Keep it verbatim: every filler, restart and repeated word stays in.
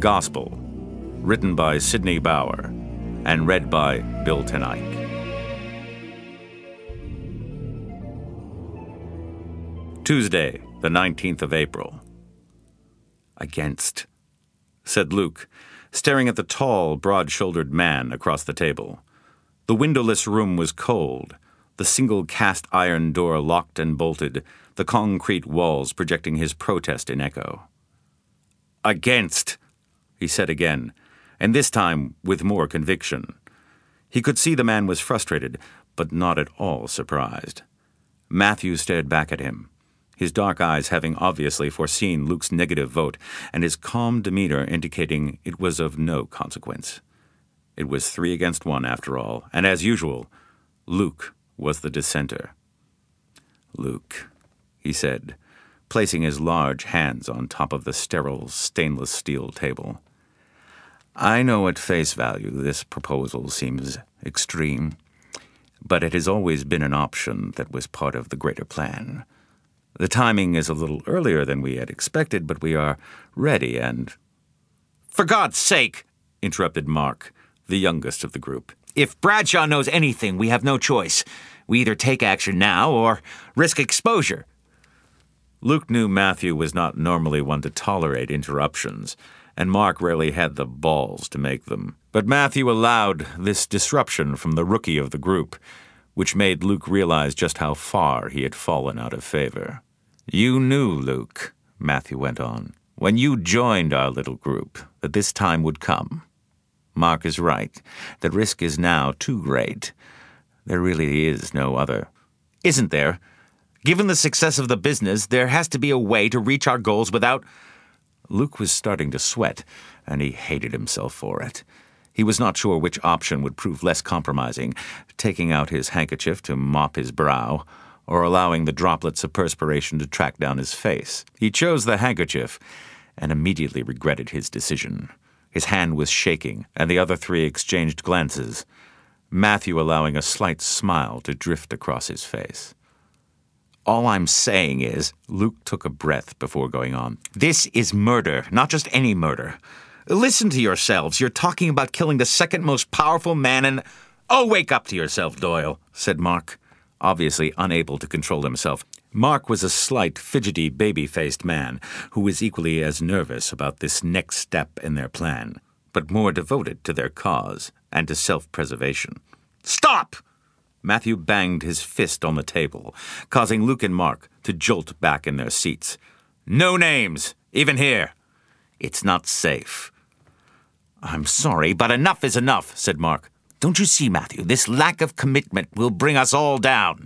Gospel, written by Sidney Bauer and read by Bill Tenike. Tuesday, the nineteenth of April. "Against," said Luke, staring at the tall, broad-shouldered man across the table. The windowless room was cold, the single cast-iron door locked and bolted, the concrete walls projecting his protest in echo. "Against," he said again, and this time with more conviction. He could see the man was frustrated, but not at all surprised. Matthew stared back at him, his dark eyes having obviously foreseen Luke's negative vote, and his calm demeanor indicating it was of no consequence. It was three against one, after all, and as usual, Luke was the dissenter. "Luke," he said, placing his large hands on top of the sterile stainless steel table. "I know at face value this proposal seems extreme, but it has always been an option that was part of the greater plan. The timing is a little earlier than we had expected, but we are ready and—" "For God's sake," interrupted Mark, the youngest of the group. "If Bradshaw knows anything, we have no choice. We either take action now or risk exposure." Luke knew Matthew was not normally one to tolerate interruptions, and Mark rarely had the balls to make them. But Matthew allowed this disruption from the rookie of the group, which made Luke realize just how far he had fallen out of favor. "You knew, Luke," Matthew went on, "when you joined our little group, that this time would come. Mark is right. The risk is now too great. There really is no other." "Isn't there? Given the success of the business, there has to be a way to reach our goals without—" Luke was starting to sweat, and he hated himself for it. He was not sure which option would prove less compromising, taking out his handkerchief to mop his brow, or allowing the droplets of perspiration to track down his face. He chose the handkerchief, and immediately regretted his decision. His hand was shaking, and the other three exchanged glances, Matthew allowing a slight smile to drift across his face. "All I'm saying is," Luke took a breath before going on, "this is murder, not just any murder. Listen to yourselves. You're talking about killing the second most powerful man in—" "Oh, wake up to yourself, Doyle," said Mark, obviously unable to control himself. Mark was a slight, fidgety, baby-faced man who was equally as nervous about this next step in their plan, but more devoted to their cause and to self-preservation. "Stop!" Matthew banged his fist on the table, causing Luke and Mark to jolt back in their seats. "No names, even here. It's not safe." "I'm sorry, but enough is enough," said Mark. "Don't you see, Matthew, this lack of commitment will bring us all down."